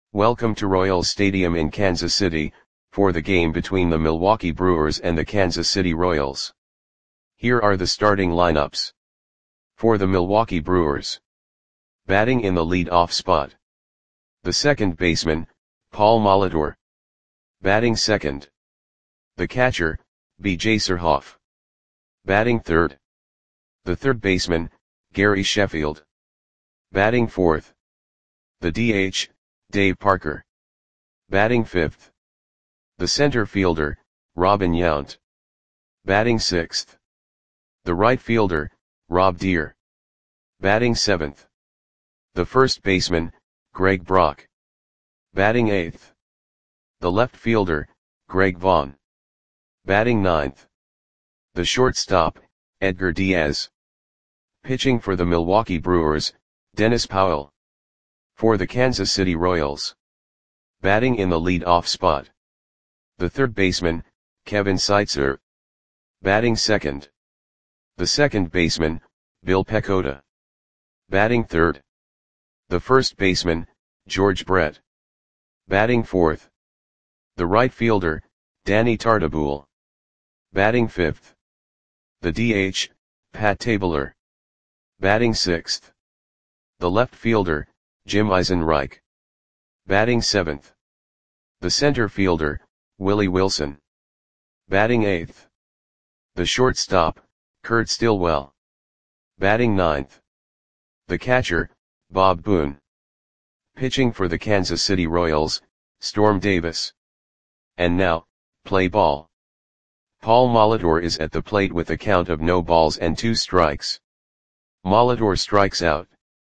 Welcome to Royals Stadium in Kansas City, for the game between the Milwaukee Brewers and the Kansas City Royals. Here are the starting lineups. For the Milwaukee Brewers. Batting in the lead-off spot. The second baseman, Paul Molitor. Batting second. The catcher, B.J. Surhoff. Batting third. The third baseman, Gary Sheffield. Batting fourth. The DH, Dave Parker. Batting fifth. The center fielder, Robin Yount. Batting sixth. The right fielder, Rob Deer. Batting seventh. The first baseman, Greg Brock. Batting eighth. The left fielder, Greg Vaughn. Batting ninth. The shortstop, Edgar Diaz. Pitching for the Milwaukee Brewers, Dennis Powell. For the Kansas City Royals. Batting in the lead-off spot. The third baseman, Kevin Seitzer. Batting second. The second baseman, Bill Pecota. Batting third. The first baseman, George Brett. Batting fourth. The right fielder, Danny Tartabull. Batting fifth. The DH, Pat Tabler. Batting sixth. The left fielder, Jim Eisenreich. Batting seventh. The center fielder, Willie Wilson. Batting eighth. The shortstop, Kurt Stillwell. Batting ninth. The catcher, Bob Boone. Pitching for the Kansas City Royals, Storm Davis. And now, play ball. Paul Molitor is at the plate with a count of no balls and 2 strikes. Molitor strikes out.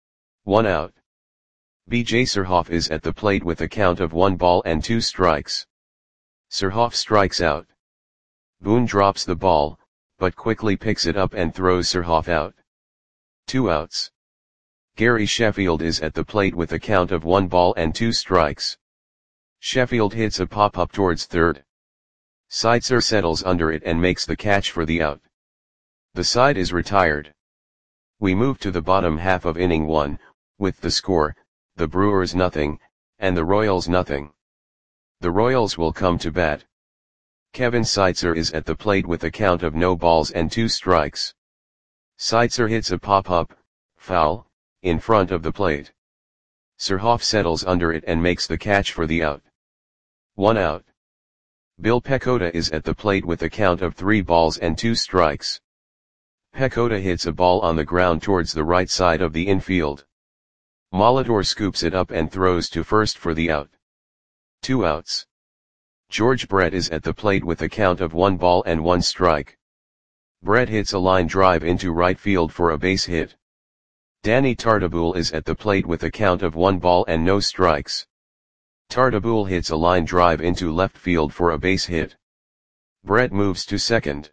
1 out. B.J. Surhoff is at the plate with a count of 1 ball and 2 strikes. Surhoff strikes out. Boone drops the ball, but quickly picks it up and throws Surhoff out. 2 outs. Gary Sheffield is at the plate with a count of 1 ball and 2 strikes. Sheffield hits a pop-up towards third. Seitzer settles under it and makes the catch for the out. The side is retired. We move to the bottom half of inning 1, with the score, the Brewers nothing, and the Royals nothing. The Royals will come to bat. Kevin Seitzer is at the plate with a count of no balls and 2 strikes. Seitzer hits a pop-up, foul, in front of the plate. Surhoff settles under it and makes the catch for the out. 1 out. Bill Pecota is at the plate with a count of 3 balls and 2 strikes. Pecota hits a ball on the ground towards the right side of the infield. Molitor scoops it up and throws to first for the out. 2 outs. George Brett is at the plate with a count of 1 ball and 1 strike. Brett hits a line drive into right field for a base hit. Danny Tartabull is at the plate with a count of 1 ball and no strikes. Tartabull hits a line drive into left field for a base hit. Brett moves to second.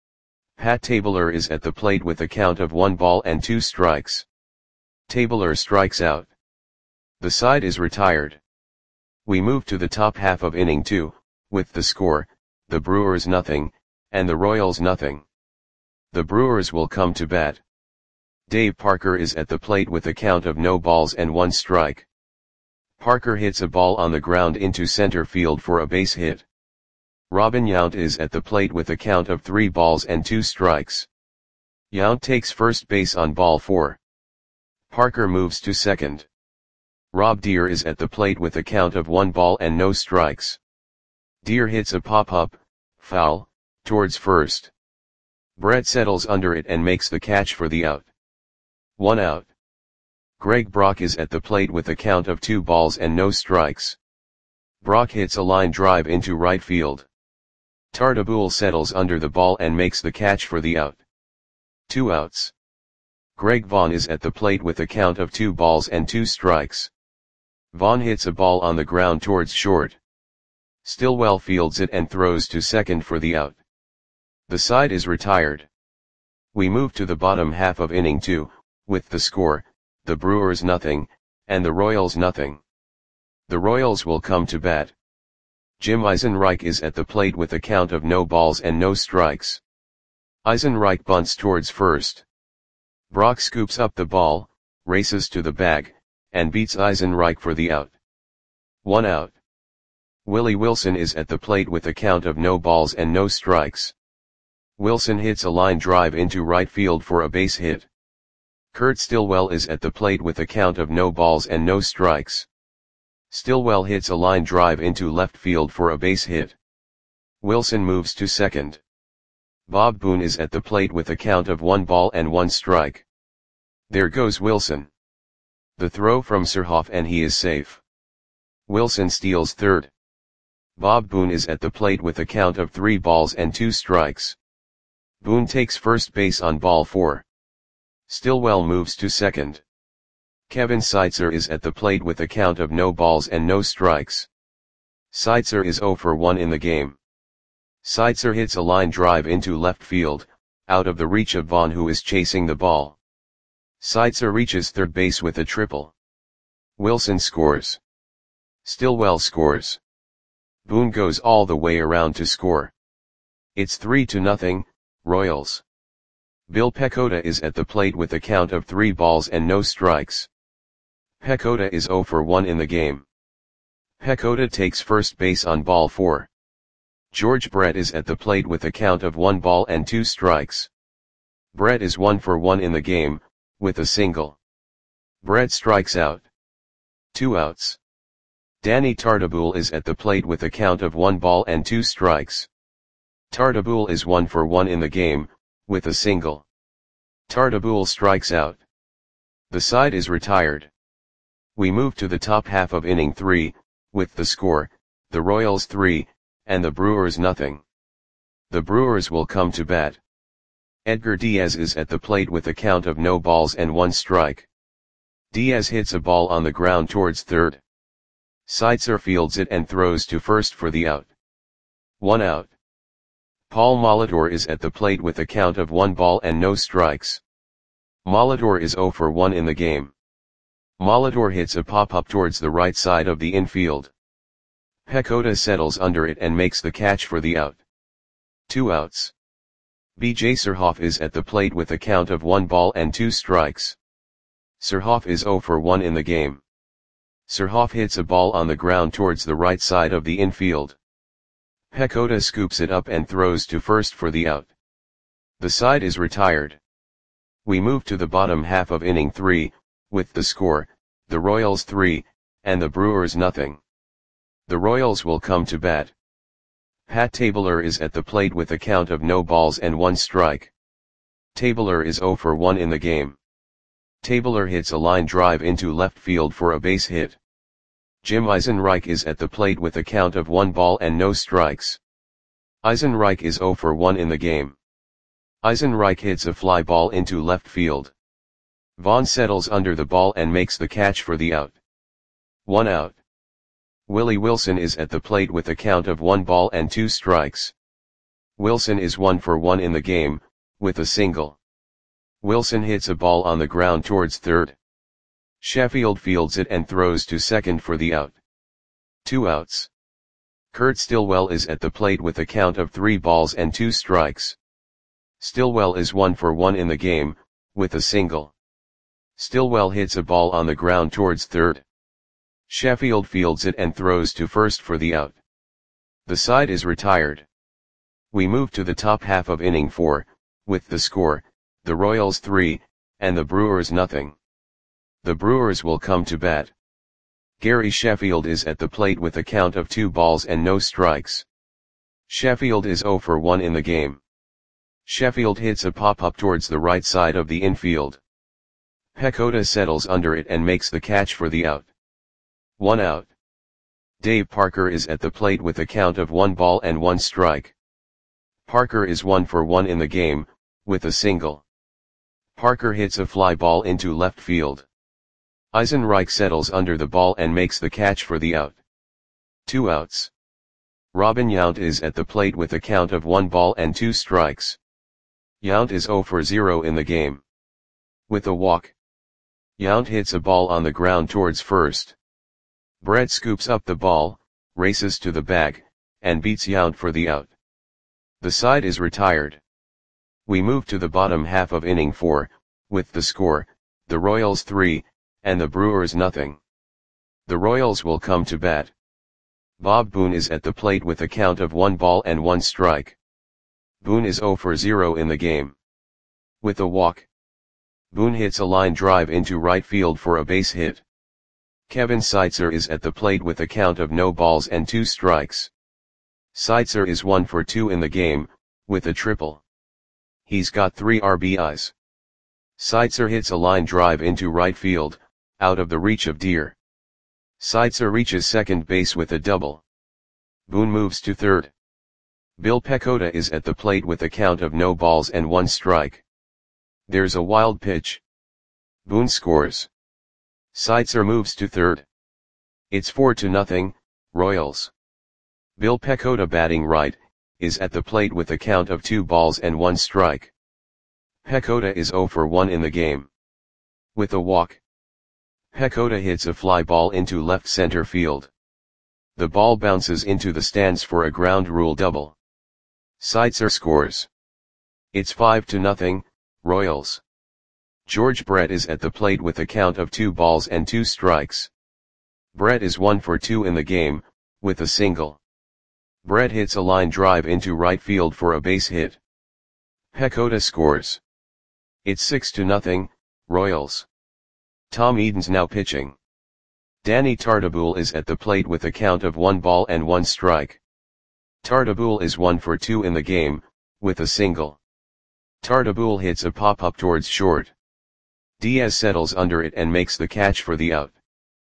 Pat Tabler is at the plate with a count of 1 ball and 2 strikes. Tabler strikes out. The side is retired. We move to the top half of inning 2, with the score, the Brewers nothing, and the Royals nothing. The Brewers will come to bat. Dave Parker is at the plate with a count of no balls and 1 strike. Parker hits a ball on the ground into center field for a base hit. Robin Yount is at the plate with a count of 3 balls and 2 strikes. Yount takes first base on ball 4. Parker moves to second. Rob Deer is at the plate with a count of 1 ball and no strikes. Deer hits a pop-up, foul, towards first. Brett settles under it and makes the catch for the out. 1 out. Greg Brock is at the plate with a count of 2 balls and no strikes. Brock hits a line drive into right field. Tartabull settles under the ball and makes the catch for the out. 2 outs. Greg Vaughn is at the plate with a count of 2 balls and 2 strikes. Vaughn hits a ball on the ground towards short. Stillwell fields it and throws to second for the out. The side is retired. We move to the bottom half of inning 2, with the score, the Brewers nothing, and the Royals nothing. The Royals will come to bat. Jim Eisenreich is at the plate with a count of no balls and no strikes. Eisenreich bunts towards first. Brock scoops up the ball, races to the bag, and beats Eisenreich for the out. 1 out. Willie Wilson is at the plate with a count of no balls and no strikes. Wilson hits a line drive into right field for a base hit. Kurt Stillwell is at the plate with a count of no balls and no strikes. Stillwell hits a line drive into left field for a base hit. Wilson moves to second. Bob Boone is at the plate with a count of 1 ball and 1 strike. There goes Wilson. The throw from Surhoff and he is safe. Wilson steals third. Bob Boone is at the plate with a count of 3 balls and 2 strikes. Boone takes first base on ball 4. Stillwell moves to second. Kevin Seitzer is at the plate with a count of no balls and no strikes. Seitzer is 0 for 1 in the game. Seitzer hits a line drive into left field, out of the reach of Vaughn, who is chasing the ball. Seitzer reaches third base with a triple. Wilson scores. Stillwell scores. Boone goes all the way around to score. It's 3-0, Royals. Bill Pecota is at the plate with a count of 3 balls and no strikes. Pecota is 0 for 1 in the game. Pecota takes first base on ball 4. George Brett is at the plate with a count of 1 ball and 2 strikes. Brett is 1 for 1 in the game, with a single. Brett strikes out. 2 outs. Danny Tartabull is at the plate with a count of 1 ball and 2 strikes. Tartabull is 1 for 1 in the game, with a single. Tartabull strikes out. The side is retired. We move to the top half of inning 3, with the score, the Royals 3, and the Brewers nothing. The Brewers will come to bat. Edgar Diaz is at the plate with a count of no balls and 1 strike. Diaz hits a ball on the ground towards third. Seitzer fields it and throws to first for the out. 1 out. Paul Molitor is at the plate with a count of 1 ball and no strikes. Molitor is 0 for 1 in the game. Molitor hits a pop-up towards the right side of the infield. Pecota settles under it and makes the catch for the out. 2 outs. B.J. Surhoff is at the plate with a count of 1 ball and 2 strikes. Surhoff is 0 for 1 in the game. Surhoff hits a ball on the ground towards the right side of the infield. Pecota scoops it up and throws to first for the out. The side is retired. We move to the bottom half of inning 3, with the score, the Royals 3, and the Brewers nothing. The Royals will come to bat. Pat Tabler is at the plate with a count of no balls and 1 strike. Tabler is 0 for 1 in the game. Tabler hits a line drive into left field for a base hit. Jim Eisenreich is at the plate with a count of 1 ball and no strikes. Eisenreich is 0 for 1 in the game. Eisenreich hits a fly ball into left field. Vaughn settles under the ball and makes the catch for the out. 1 out. Willie Wilson is at the plate with a count of 1 ball and 2 strikes. Wilson is 1 for 1 in the game, with a single. Wilson hits a ball on the ground towards third. Sheffield fields it and throws to second for the out. 2 outs. Kurt Stillwell is at the plate with a count of 3 balls and 2 strikes. Stillwell is 1 for 1 in the game, with a single. Stillwell hits a ball on the ground towards third. Sheffield fields it and throws to first for the out. The side is retired. We move to the top half of inning 4, with the score, the Royals 3, and the Brewers nothing. The Brewers will come to bat. Gary Sheffield is at the plate with a count of 2 balls and no strikes. Sheffield is 0 for 1 in the game. Sheffield hits a pop-up towards the right side of the infield. Pecota settles under it and makes the catch for the out. 1 out. Dave Parker is at the plate with a count of 1 ball and 1 strike. Parker is 1 for 1 in the game, with a single. Parker hits a fly ball into left field. Eisenreich settles under the ball and makes the catch for the out. 2 outs. Robin Yount is at the plate with a count of 1 ball and 2 strikes. Yount is 0 for 0 in the game. With a walk. Yount hits a ball on the ground towards first. Brett scoops up the ball, races to the bag, and beats Yount for the out. The side is retired. We move to the bottom half of inning 4, with the score, the Royals 3, and the Brewers nothing. The Royals will come to bat. Bob Boone is at the plate with a count of 1 ball and 1 strike. Boone is 0 for 0 in the game. With a walk, Boone hits a line drive into right field for a base hit. Kevin Seitzer is at the plate with a count of no balls and 2 strikes. Seitzer is 1 for 2 in the game, with a triple. He's got 3 RBIs. Seitzer hits a line drive into right field, out of the reach of Deer. Seitzer reaches second base with a double. Boone moves to third. Bill Pecota is at the plate with a count of no balls and 1 strike. There's a wild pitch. Boone scores. Seitzer moves to third. It's 4-0, Royals. Bill Pecota, batting right, is at the plate with a count of 2 balls and 1 strike. Pecota is 0 for 1 in the game. With a walk, Pecota hits a fly ball into left center field. The ball bounces into the stands for a ground rule double. Seitzer scores. It's 5-0, Royals. George Brett is at the plate with a count of 2 balls and 2 strikes. Brett is 1 for 2 in the game, with a single. Brett hits a line drive into right field for a base hit. Pecota scores. It's 6-0, Royals. Tom Eden's now pitching. Danny Tartabull is at the plate with a count of 1 ball and 1 strike. Tartabull is 1 for 2 in the game, with a single. Tartabull hits a pop-up towards short. Diaz settles under it and makes the catch for the out.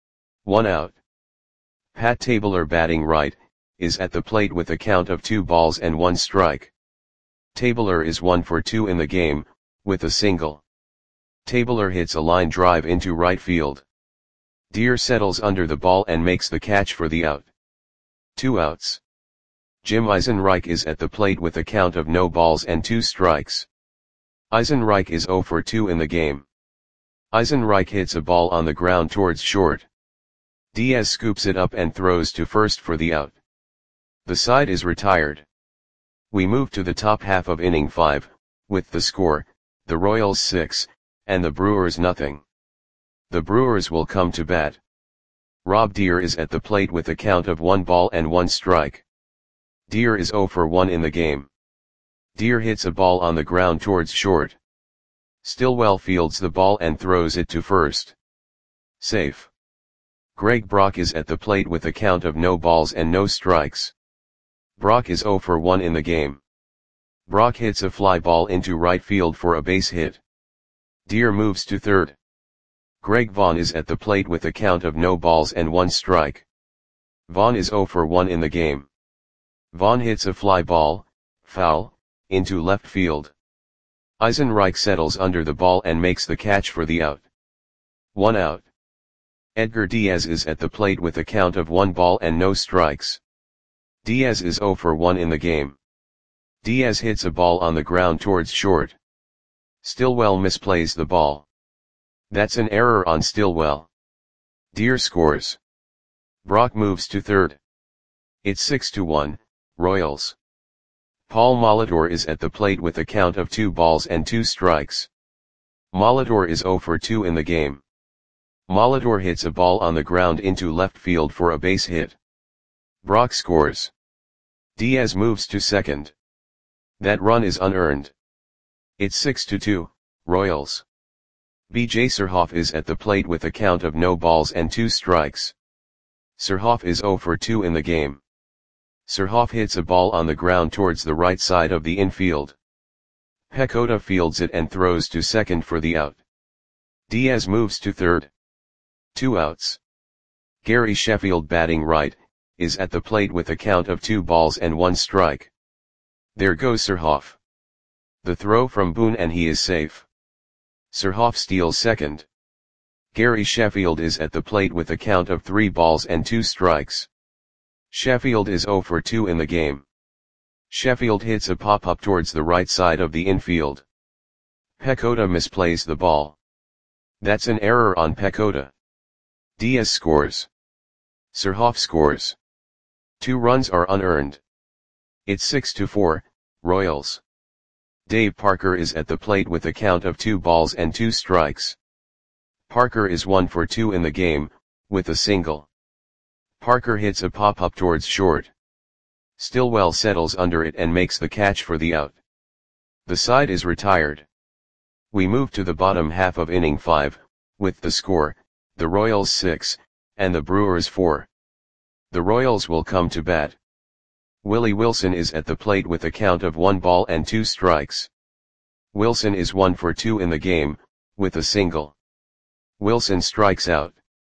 1 out. Pat Tabler, batting right, is at the plate with a count of 2 balls and 1 strike. Tabler is 1 for 2 in the game, with a single. Tabler hits a line drive into right field. Deer settles under the ball and makes the catch for the out. 2 outs. Jim Eisenreich is at the plate with a count of no balls and 2 strikes. Eisenreich is 0 for 2 in the game. Eisenreich hits a ball on the ground towards short. Diaz scoops it up and throws to first for the out. The side is retired. We move to the top half of inning 5, with the score, the Royals 6, and the Brewers nothing. The Brewers will come to bat. Rob Deer is at the plate with a count of 1 ball and 1 strike. Deer is 0 for 1 in the game. Deer hits a ball on the ground towards short. Stillwell fields the ball and throws it to first. Safe. Greg Brock is at the plate with a count of no balls and no strikes. Brock is 0 for 1 in the game. Brock hits a fly ball into right field for a base hit. Deer moves to third. Greg Vaughn is at the plate with a count of no balls and 1 strike. Vaughn is 0 for 1 in the game. Vaughn hits a fly ball, foul, into left field. Eisenreich settles under the ball and makes the catch for the out. 1 out. Edgar Diaz is at the plate with a count of 1 ball and no strikes. Diaz is 0 for 1 in the game. Diaz hits a ball on the ground towards short. Stillwell misplays the ball. That's an error on Stillwell. Deer scores. Brock moves to third. It's 6-1, Royals. Paul Molitor is at the plate with a count of 2 balls and 2 strikes. Molitor is 0 for 2 in the game. Molitor hits a ball on the ground into left field for a base hit. Brock scores. Diaz moves to second. That run is unearned. It's 6-2, Royals. B.J. Surhoff is at the plate with a count of no balls and 2 strikes. Surhoff is 0 for 2 in the game. Surhoff hits a ball on the ground towards the right side of the infield. Pecota fields it and throws to second for the out. Diaz moves to third. 2 outs. Gary Sheffield, batting right, is at the plate with a count of 2 balls and 1 strike. There goes Surhoff. The throw from Boone and he is safe. Surhoff steals second. Gary Sheffield is at the plate with a count of 3 balls and 2 strikes. Sheffield is 0 for 2 in the game. Sheffield hits a pop-up towards the right side of the infield. Pecota misplays the ball. That's an error on Pecota. Diaz scores. Surhoff scores. 2 runs are unearned. It's 6-4, Royals. Dave Parker is at the plate with a count of 2 balls and 2 strikes. Parker is 1 for 2 in the game, with a single. Parker hits a pop-up towards short. Stillwell settles under it and makes the catch for the out. The side is retired. We move to the bottom half of inning 5, with the score, the Royals 6, and the Brewers 4. The Royals will come to bat. Willie Wilson is at the plate with a count of 1 ball and 2 strikes. Wilson is 1 for 2 in the game, with a single. Wilson strikes out.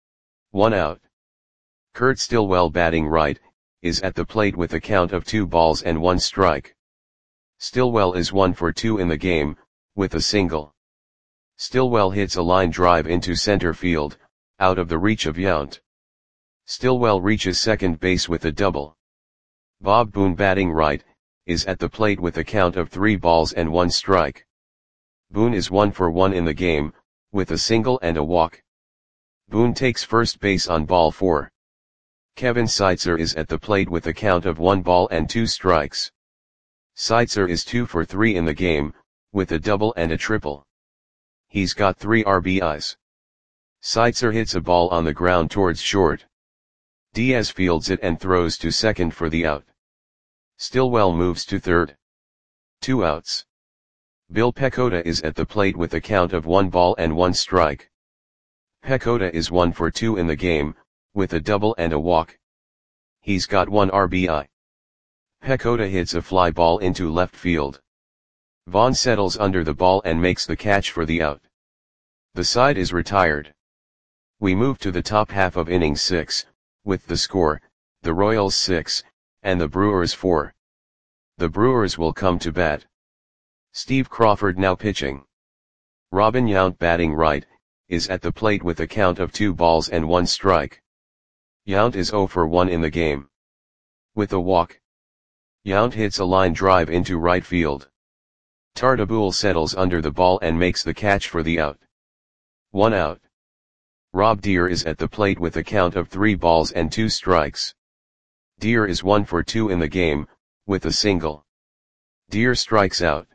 1 out. Kurt Stillwell, batting right, is at the plate with a count of 2 balls and 1 strike. Stillwell is 1 for 2 in the game, with a single. Stillwell hits a line drive into center field, out of the reach of Yount. Stillwell reaches second base with a double. Bob Boone, batting right, is at the plate with a count of 3 balls and 1 strike. Boone is 1 for 1 in the game, with a single and a walk. Boone takes first base on ball 4. Kevin Seitzer is at the plate with a count of 1 ball and 2 strikes. Seitzer is 2 for 3 in the game, with a double and a triple. He's got 3 RBIs. Seitzer hits a ball on the ground towards short. Diaz fields it and throws to second for the out. Stillwell moves to third. 2 outs. Bill Pecota is at the plate with a count of 1 ball and 1 strike. Pecota is 1 for 2 in the game, with a double and a walk. He's got 1 RBI. Pecota hits a fly ball into left field. Vaughn settles under the ball and makes the catch for the out. The side is retired. We move to the top half of inning 6, with the score, the Royals 6, and the Brewers 4. The Brewers will come to bat. Steve Crawford now pitching. Robin Yount, batting right, is at the plate with a count of 2 balls and 1 strike. Yount is 0 for 1 in the game. With a walk. Yount hits a line drive into right field. Tartabull settles under the ball and makes the catch for the out. 1 out. Rob Deer is at the plate with a count of 3 balls and 2 strikes. Deer is 1 for 2 in the game, with a single. Deer strikes out.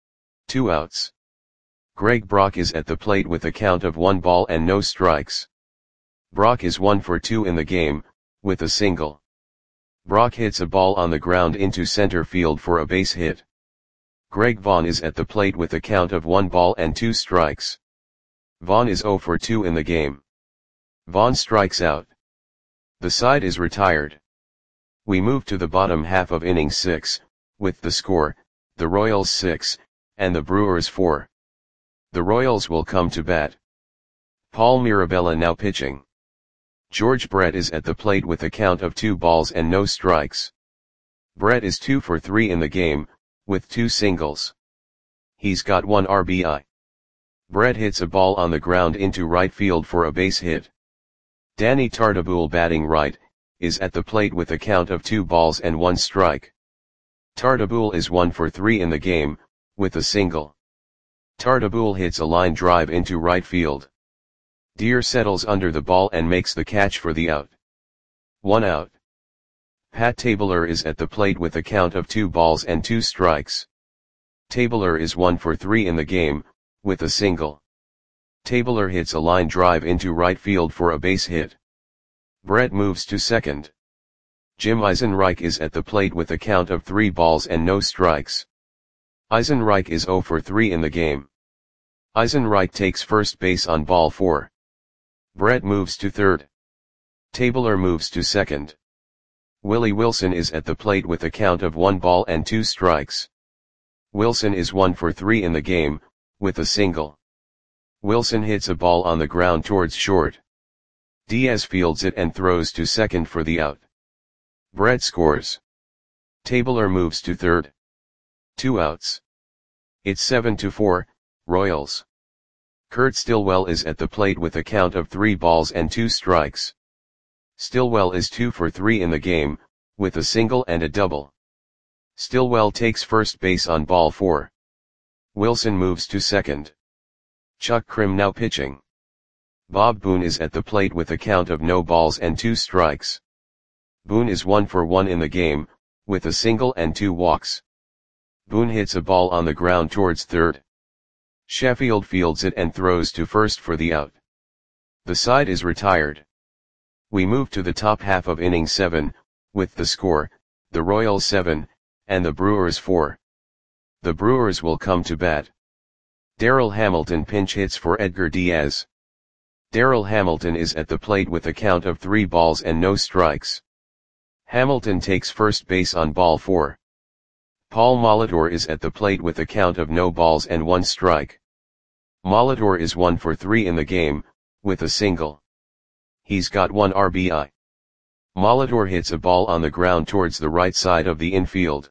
2 outs. Greg Brock is at the plate with a count of 1 ball and no strikes. Brock is 1 for 2 in the game, with a single. Brock hits a ball on the ground into center field for a base hit. Greg Vaughn is at the plate with a count of 1 ball and 2 strikes. Vaughn is 0 for 2 in the game. Vaughn strikes out. The side is retired. We move to the bottom half of inning 6, with the score, the Royals 6, and the Brewers 4. The Royals will come to bat. Paul Mirabella now pitching. George Brett is at the plate with a count of 2 balls and no strikes. Brett is 2 for 3 in the game, with 2 singles. He's got 1 RBI. Brett hits a ball on the ground into right field for a base hit. Danny Tartabull, batting right, is at the plate with a count of 2 balls and 1 strike. Tartabull is 1 for 3 in the game, with a single. Tartabull hits a line drive into right field. Deer settles under the ball and makes the catch for the out. 1 out. Pat Tabler is at the plate with a count of 2 balls and 2 strikes. Tabler is 1 for 3 in the game, with a single. Tabler hits a line drive into right field for a base hit. Brett moves to second. Jim Eisenreich is at the plate with a count of 3 balls and no strikes. Eisenreich is 0 for 3 in the game. Eisenreich takes first base on ball 4. Brett moves to third. Tabler moves to second. Willie Wilson is at the plate with a count of 1 ball and 2 strikes. Wilson is 1 for 3 in the game, with a single. Wilson hits a ball on the ground towards short. Diaz fields it and throws to second for the out. Brett scores. Tabler moves to third. 2 outs. It's 7-4, Royals. Kurt Stillwell is at the plate with a count of 3 balls and 2 strikes. Stillwell is 2 for 3 in the game, with a single and a double. Stillwell takes first base on ball 4. Wilson moves to second. Chuck Krim now pitching. Bob Boone is at the plate with a count of no balls and 2 strikes. Boone is 1 for 1 in the game, with a single and 2 walks. Boone hits a ball on the ground towards third. Sheffield fields it and throws to first for the out. The side is retired. We move to the top half of inning 7, with the score, the Royals 7, and the Brewers 4. The Brewers will come to bat. Darryl Hamilton pinch hits for Edgar Diaz. Darryl Hamilton is at the plate with a count of 3 balls and no strikes. Hamilton takes first base on ball 4. Paul Molitor is at the plate with a count of no balls and 1 strike. Molitor is 1 for 3 in the game, with a single. He's got 1 RBI. Molitor hits a ball on the ground towards the right side of the infield.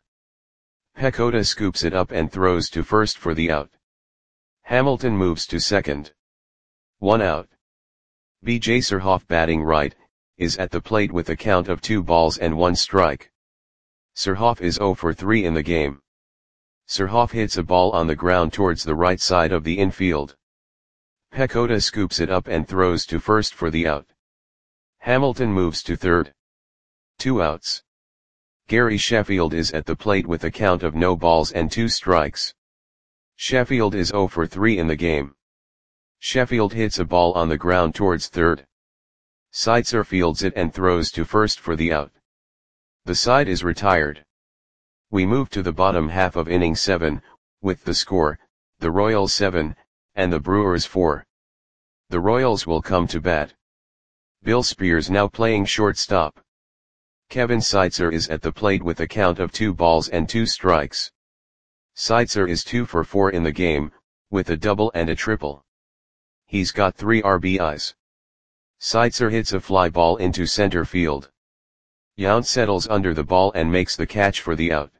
Pecota scoops it up and throws to first for the out. Hamilton moves to second. 1 out. B.J. Surhoff, batting right, is at the plate with a count of 2 balls and 1 strike. Surhoff is 0 for 3 in the game. Surhoff hits a ball on the ground towards the right side of the infield. Pecota scoops it up and throws to first for the out. Hamilton moves to third. 2 outs. Gary Sheffield is at the plate with a count of no balls and 2 strikes. Sheffield is 0 for 3 in the game. Sheffield hits a ball on the ground towards third. Seitzer fields it and throws to first for the out. The side is retired. We move to the bottom half of inning 7, with the score, the Royals 7, and the Brewers 4. The Royals will come to bat. Bill Spears now playing shortstop. Kevin Seitzer is at the plate with a count of 2 balls and 2 strikes. Seitzer is 2 for 4 in the game, with a double and a triple. He's got 3 RBIs. Seitzer hits a fly ball into center field. Yount settles under the ball and makes the catch for the out.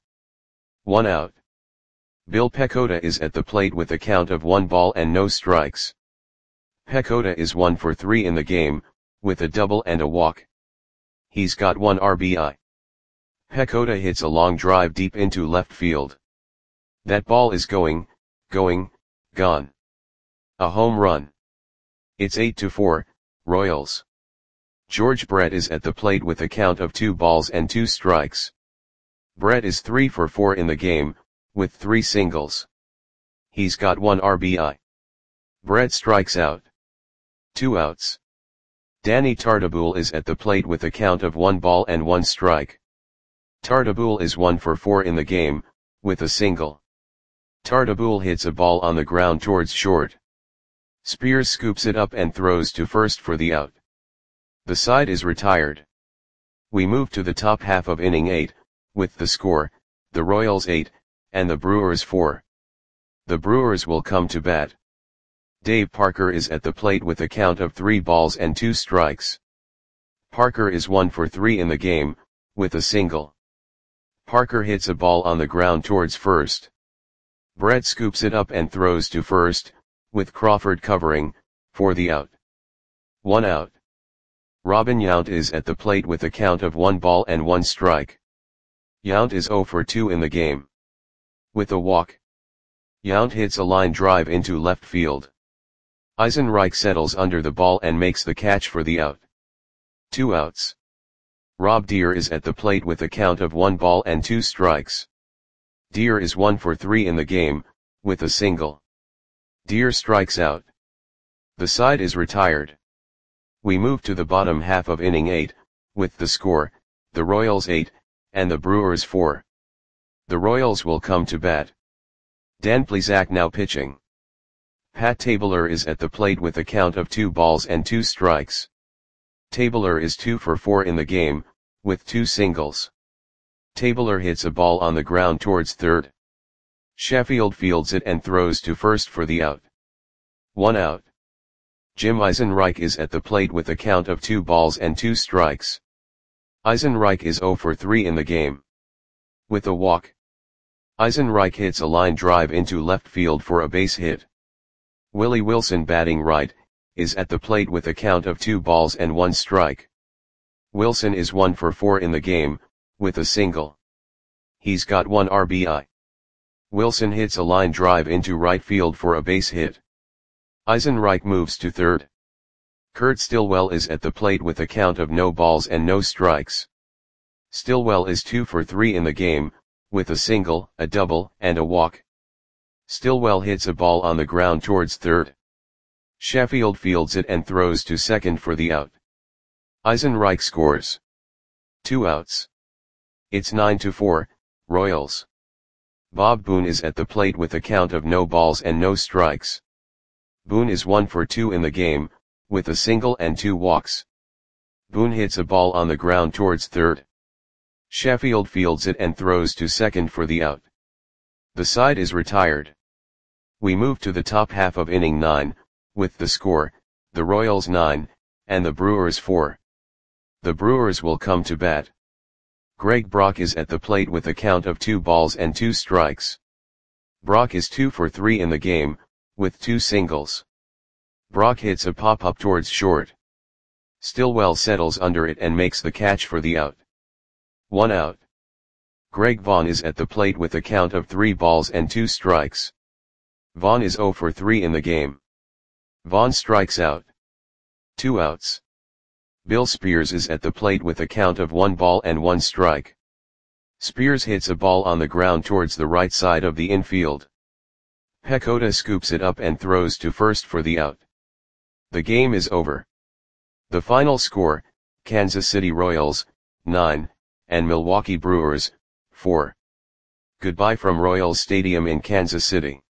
1 out. Bill Pecota is at the plate with a count of 1 ball and no strikes. Pecota is 1 for 3 in the game, with a double and a walk. He's got 1 RBI. Pecota hits a long drive deep into left field. That ball is gone. A home run. It's 8-4, Royals. George Brett is at the plate with a count of 2 balls and 2 strikes. Brett is 3 for 4 in the game, with 3 singles. He's got 1 RBI. Brett strikes out. 2 outs. Danny Tartabull is at the plate with a count of 1 ball and 1 strike. Tartabull is 1 for 4 in the game, with a single. Tartabull hits a ball on the ground towards short. Spears scoops it up and throws to first for the out. The side is retired. We move to the top half of inning 8, with the score, the Royals 8, and the Brewers 4. The Brewers will come to bat. Dave Parker is at the plate with a count of 3 balls and 2 strikes. Parker is 1 for 3 in the game, with a single. Parker hits a ball on the ground towards first. Brett scoops it up and throws to first, with Crawford covering, for the out. 1 out. Robin Yount is at the plate with a count of 1 ball and 1 strike. Yount is 0 for 2 in the game. With a walk. Yount hits a line drive into left field. Eisenreich settles under the ball and makes the catch for the out. 2 outs. Rob Deer is at the plate with a count of 1 ball and 2 strikes. Deer is 1 for 3 in the game, with a single. Deer strikes out. The side is retired. We move to the bottom half of inning 8, with the score, the Royals 8, and the Brewers 4. The Royals will come to bat. Dan Plesac now pitching. Pat Tabler is at the plate with a count of 2 balls and 2 strikes. Tabler is 2 for 4 in the game, with 2 singles. Tabler hits a ball on the ground towards third. Sheffield fields it and throws to first for the out. 1 out. Jim Eisenreich is at the plate with a count of 2 balls and 2 strikes. Eisenreich is 0 for 3 in the game. With a walk. Eisenreich hits a line drive into left field for a base hit. Willie Wilson, batting right, is at the plate with a count of 2 balls and 1 strike. Wilson is 1 for 4 in the game, with a single. He's got 1 RBI. Wilson hits a line drive into right field for a base hit. Eisenreich moves to third. Kurt Stillwell is at the plate with a count of no balls and no strikes. Stillwell is 2 for 3 in the game, with a single, a double, and a walk. Stillwell hits a ball on the ground towards third. Sheffield fields it and throws to second for the out. Eisenreich scores 2 outs. It's 9-4, Royals. Bob Boone is at the plate with a count of no balls and no strikes. Boone is 1 for 2 in the game, with a single and 2 walks. Boone hits a ball on the ground towards third. Sheffield fields it and throws to second for the out. The side is retired. We move to the top half of inning 9, with the score, the Royals 9, and the Brewers 4. The Brewers will come to bat. Greg Brock is at the plate with a count of 2 balls and 2 strikes. Brock is 2 for 3 in the game, with 2 singles. Brock hits a pop-up towards short. Stillwell settles under it and makes the catch for the out. 1 out. Greg Vaughn is at the plate with a count of 3 balls and 2 strikes. Vaughn is 0 for 3 in the game. Vaughn strikes out. 2 outs. Bill Spears is at the plate with a count of 1 ball and 1 strike. Spears hits a ball on the ground towards the right side of the infield. Pecota scoops it up and throws to first for the out. The game is over. The final score, Kansas City Royals, 9, and Milwaukee Brewers, 4. Goodbye from Royals Stadium in Kansas City.